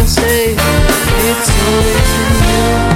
say it's always you.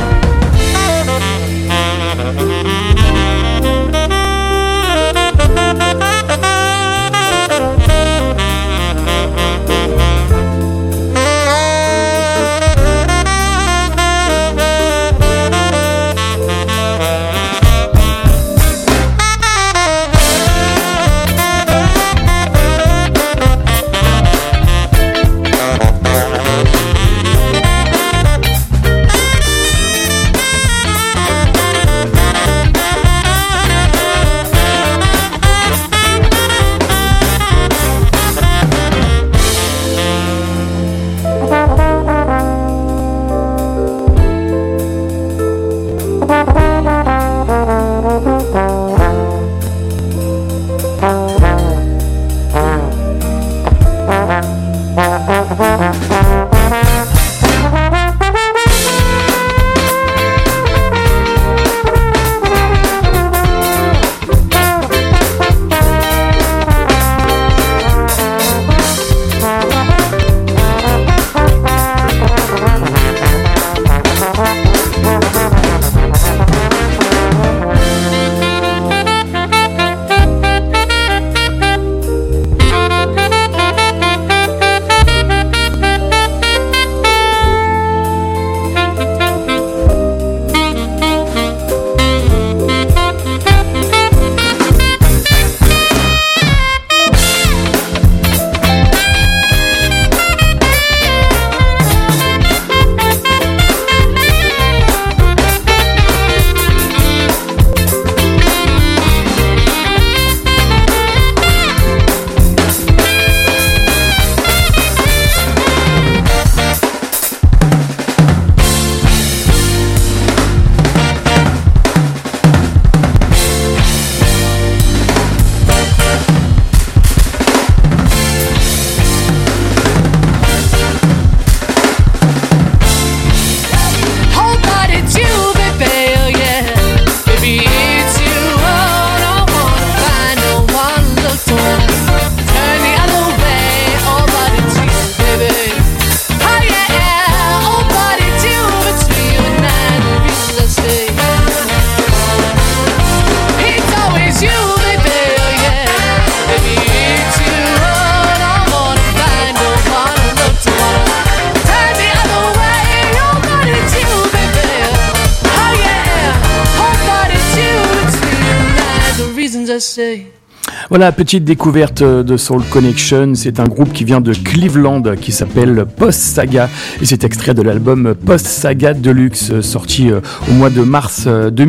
Voilà, petite découverte de Soul Connection. C'est un groupe qui vient de Cleveland qui s'appelle Post Saga et c'est extrait de l'album Post Saga Deluxe sorti au mois de mars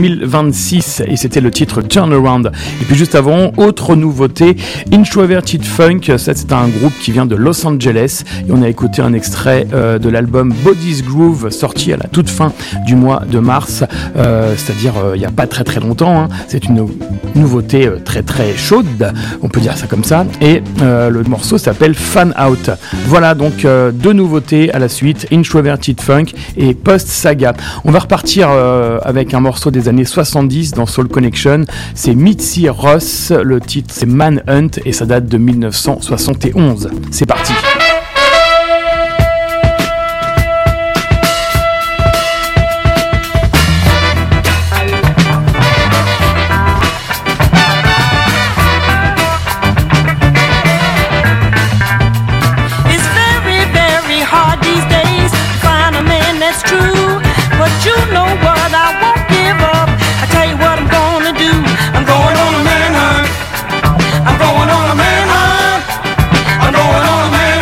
2026 et c'était le titre Turnaround. Et puis juste avant, autre nouveauté, Introverted Funk. Ça c'est un groupe qui vient de Los Angeles et on a écouté un extrait de l'album Body's Groove sorti à la toute fin du mois de mars, c'est-à-dire il n'y a pas très très longtemps, hein. C'est une nouveauté très très chaude, on peut dire ça comme ça, et le morceau s'appelle Fan Out. Voilà donc deux nouveautés à la suite, Introverted Funk et Post Saga. On va repartir avec un morceau des années 70 dans Soul Connection, c'est Mitzi Ross, le titre c'est Manhunt et ça date de 1971. C'est parti. I'm going on a manhunt. I'm going on a manhunt.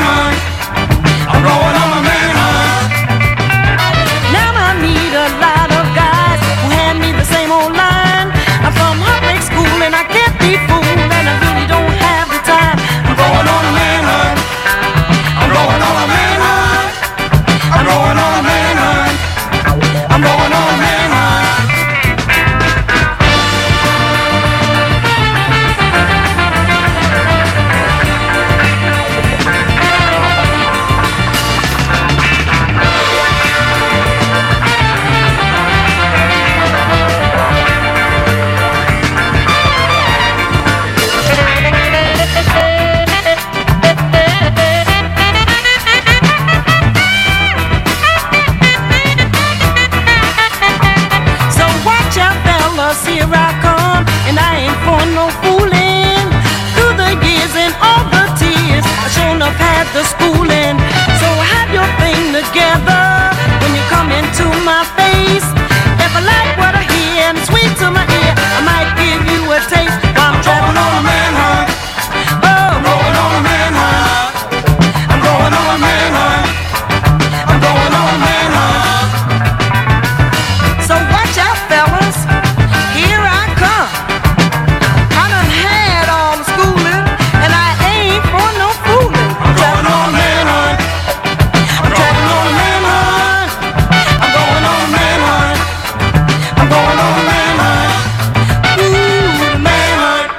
here I come, and I ain't for no fooling. Through the years and all the tears, I sure enough had the schooling. So have your thing together when you come into my face. If I like what I hear and it's sweet to my ear, I might give you a taste. I'm traveling on a manhunt. Oh, I'm going on a manhunt. I'm going on a manhunt. I'm going on a manhunt. So watch out, fellas. Here I come. I done had all the schooling, and I ain't for no fooling. I'm traveling on a manhunt. I'm traveling on a manhunt. I'm going on a manhunt. I'm going on a manhunt. Ooh, the manhunt.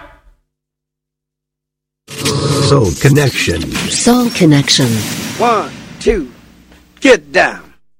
Soul Connection. Soul Connection. 1, 2, get down.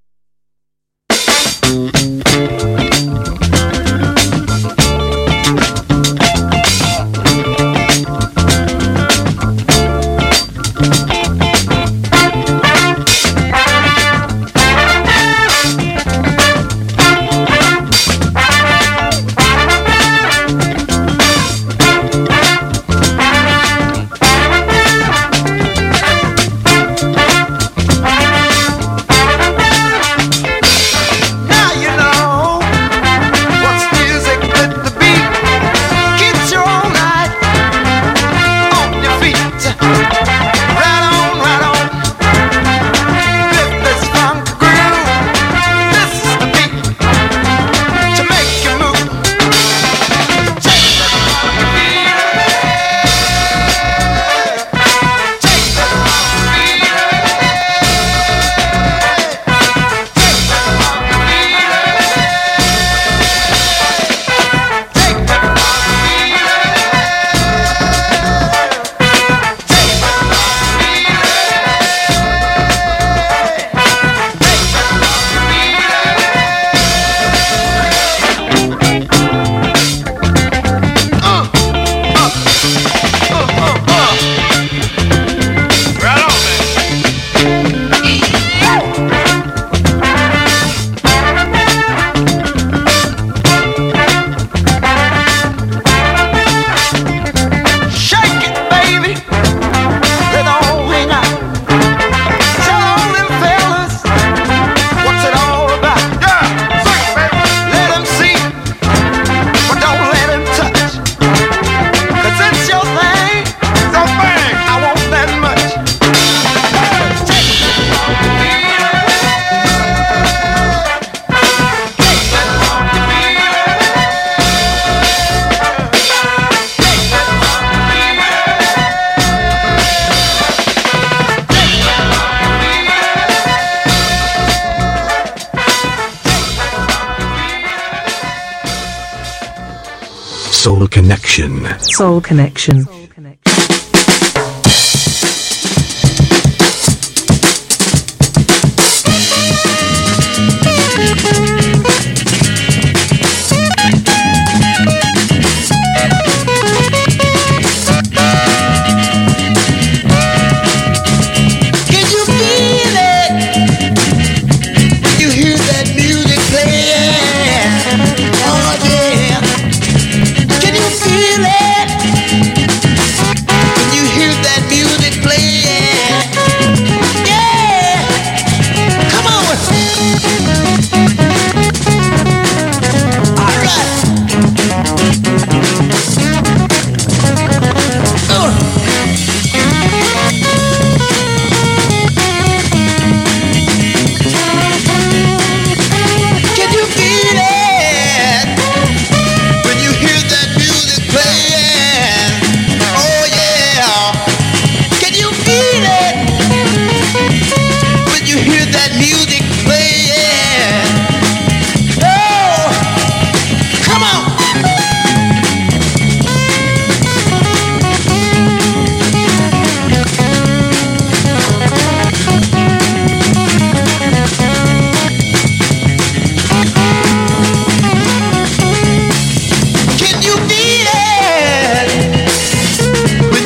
Soul Connection. Soul Connection.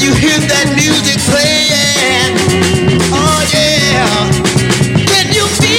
Music playing, oh yeah. Can you feel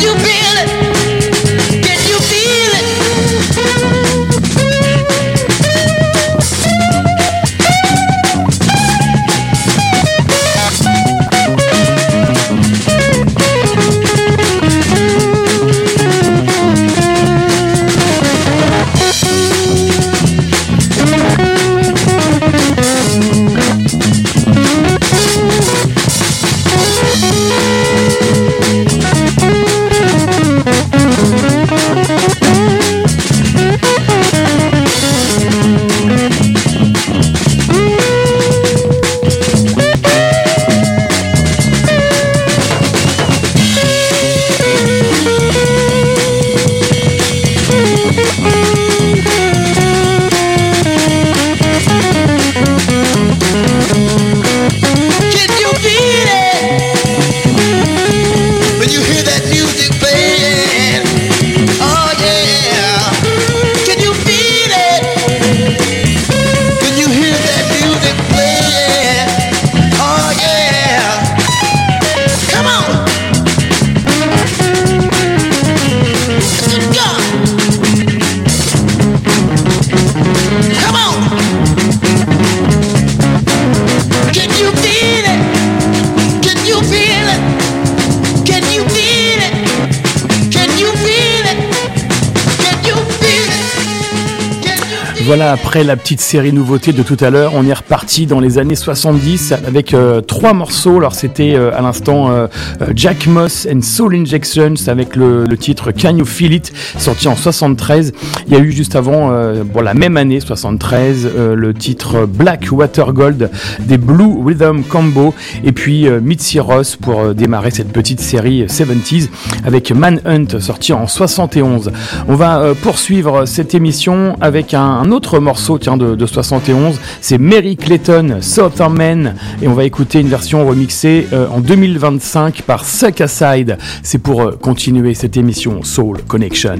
Voilà, après la petite série nouveauté de tout à l'heure, on est reparti dans les années 70 avec 3 morceaux. Alors c'était à l'instant Jack Moss and Soul Injections avec le titre Can You Feel It, sorti en 73. Il y a eu juste avant, la même année 73, le titre Black Water Gold des Blue Rhythm Combo, et puis Mitzi Ross pour démarrer cette petite série 70s avec Manhunt, sorti en 71. On va poursuivre cette émission avec un autre morceau de 71, c'est Mary Clayton, Southern Man, et on va écouter une version remixée en 2025 par Suck Aside. C'est pour continuer cette émission Soul Connection.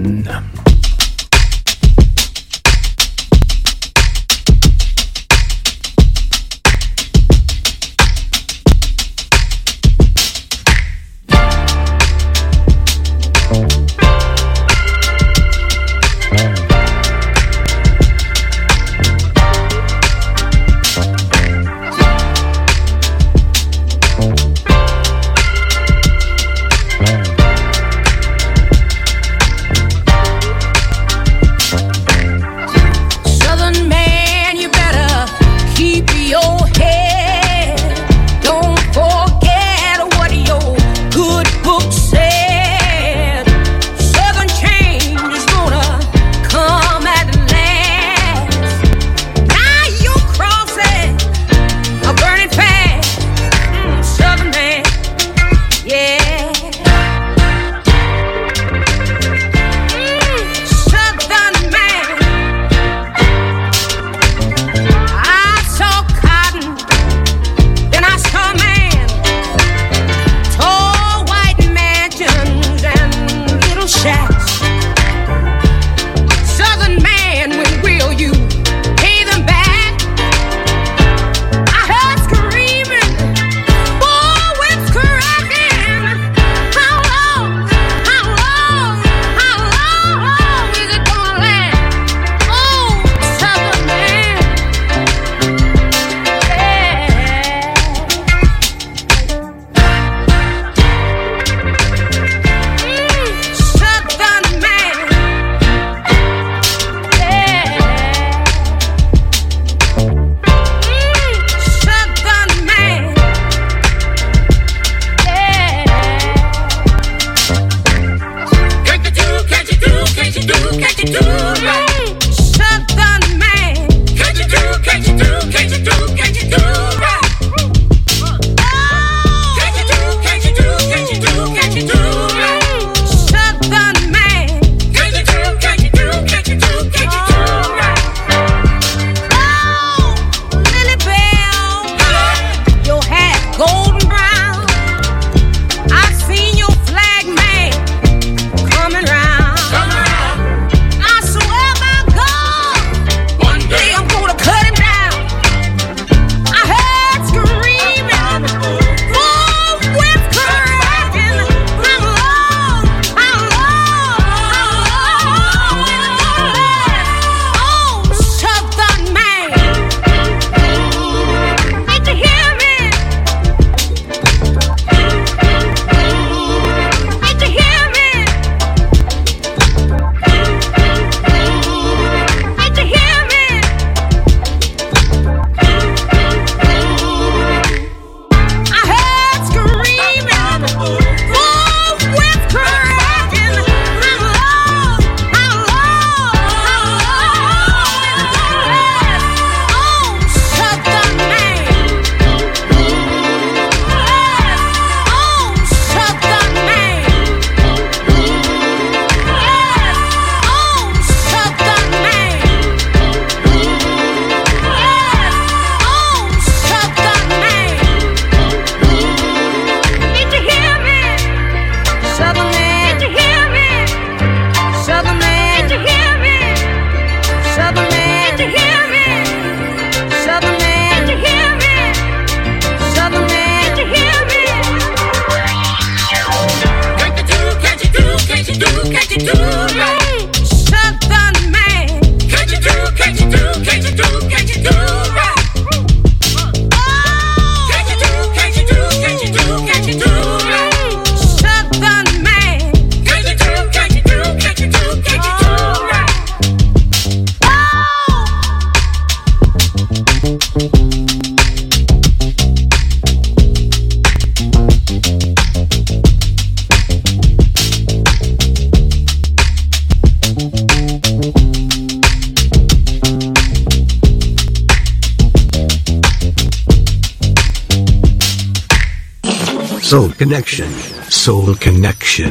Soul Connection. Soul Connection.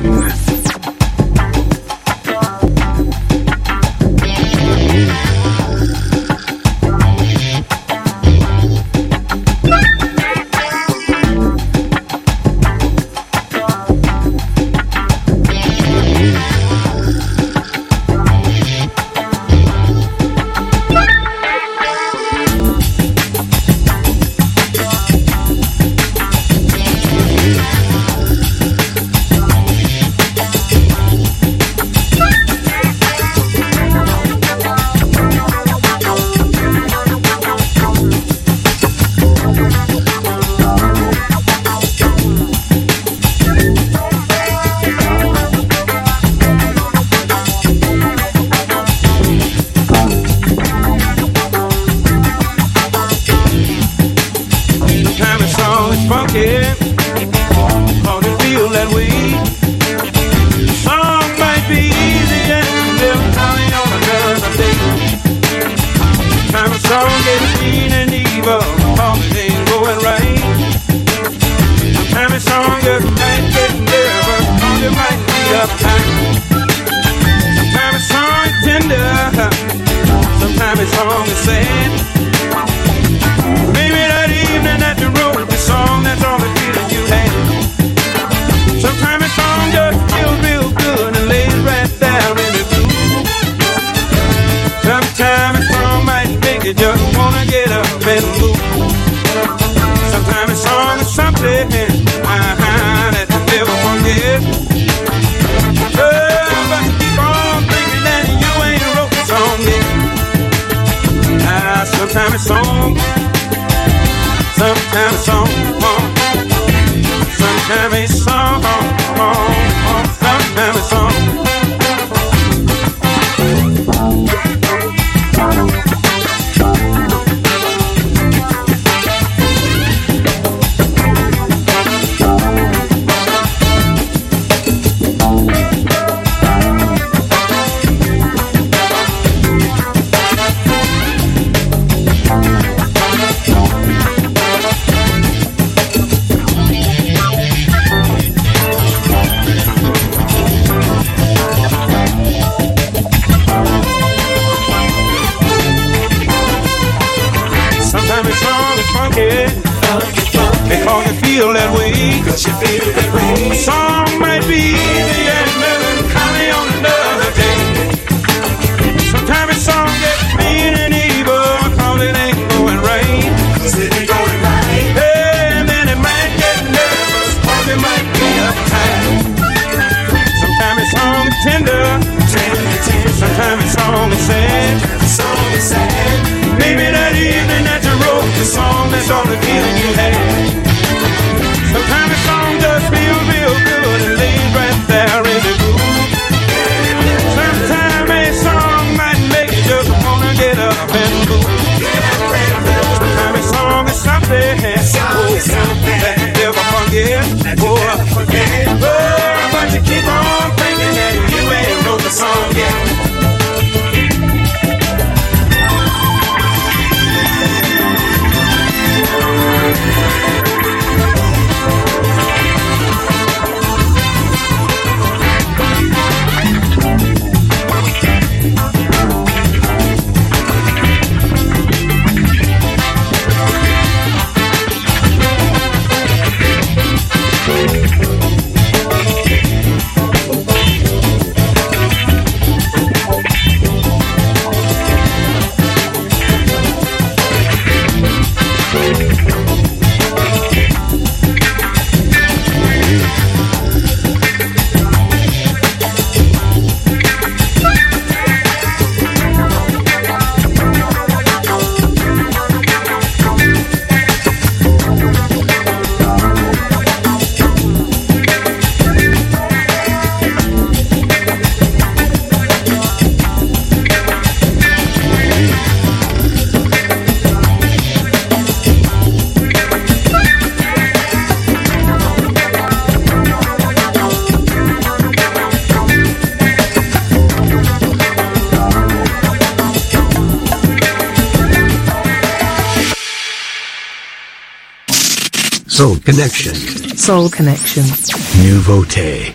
Soul Connection. Soul Connection. Nouveauté.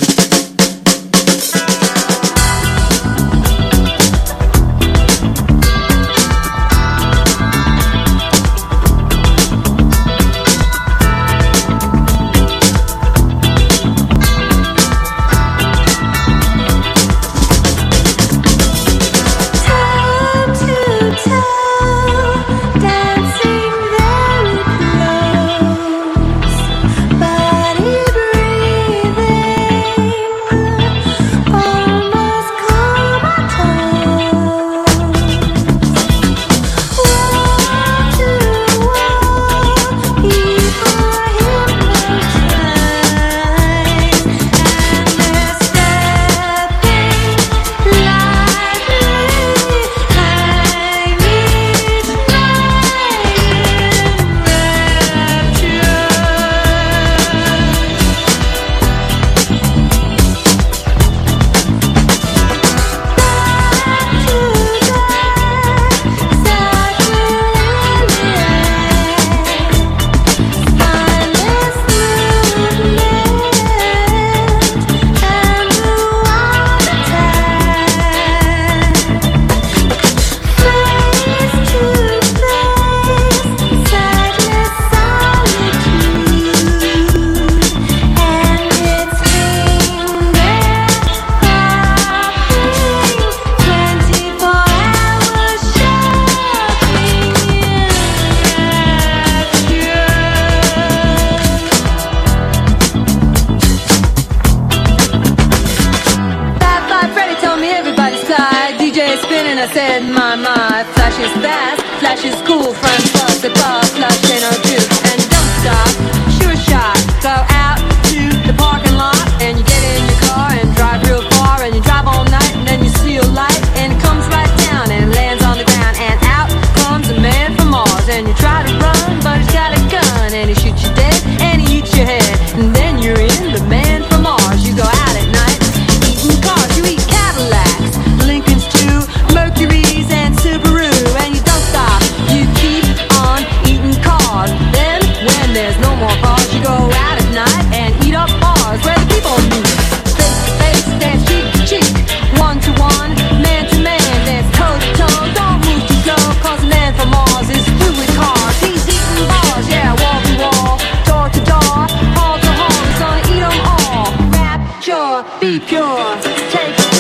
I said, my, flash is fast, flash is cool, front bus, the bus, flash ain't no juice. And don't stop, sure shot, go out to the parking lot, and you get in your car and drive real far, and you drive all night, and then you see a light, and it comes right down and lands on the ground, and out comes a man from Mars, and you try to run, but he's got a gun, and he shoots you dead, and he eats your head, and then you're in the man from Mars. You go out at night, eating cars, you eat Cadillacs, Lincolns too, Mercury's and Subaru, and you don't stop, you keep on eating cars. Then, when there's no more cars, you go out at night and eat up bars where the people meet. Face to face, dance cheek to cheek, one to one, man to man, dance toe to toe. Don't move too slow, cause the man from Mars is through with cars. He's eating bars, yeah, wall to wall, door to door, hall to hall. He's gonna eat them all. Rapture, be pure, take pure.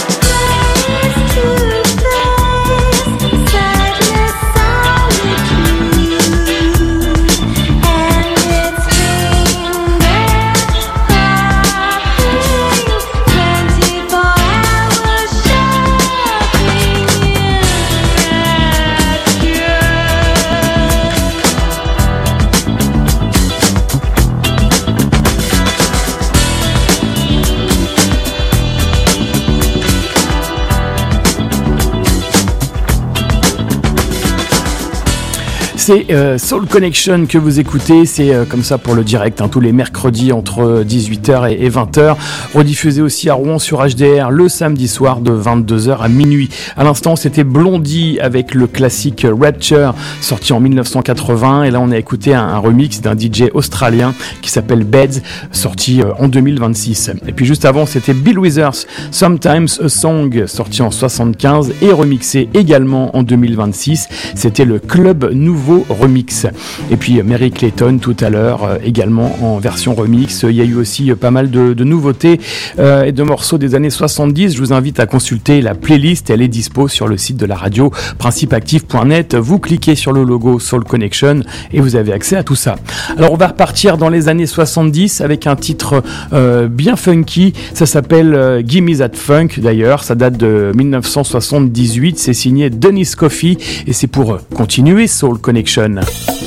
C'est Soul Connection que vous écoutez, c'est comme ça pour le direct, hein, tous les mercredis entre 18h et 20h, rediffusé aussi à Rouen sur HDR le samedi soir de 22h à minuit. À l'instant, c'était Blondie avec le classique Rapture, sorti en 1980, et là on a écouté un remix d'un DJ australien qui s'appelle Beds, sorti en 2026. Et puis juste avant, c'était Bill Withers, Sometimes a Song, sorti en 75 et remixé également en 2026. C'était le Club Nouveau remix. Et puis Mary Clayton tout à l'heure, également en version remix. Il y a eu aussi pas mal de nouveautés et de morceaux des années 70. Je vous invite à consulter la playlist, elle est dispo sur le site de la radio principeactive.net. Vous cliquez sur le logo Soul Connection et vous avez accès à tout ça. Alors on va repartir dans les années 70 avec un titre bien funky. Ça s'appelle Gimme That Funk d'ailleurs, ça date de 1978, c'est signé Dennis Coffey et c'est pour continuer Soul Connection.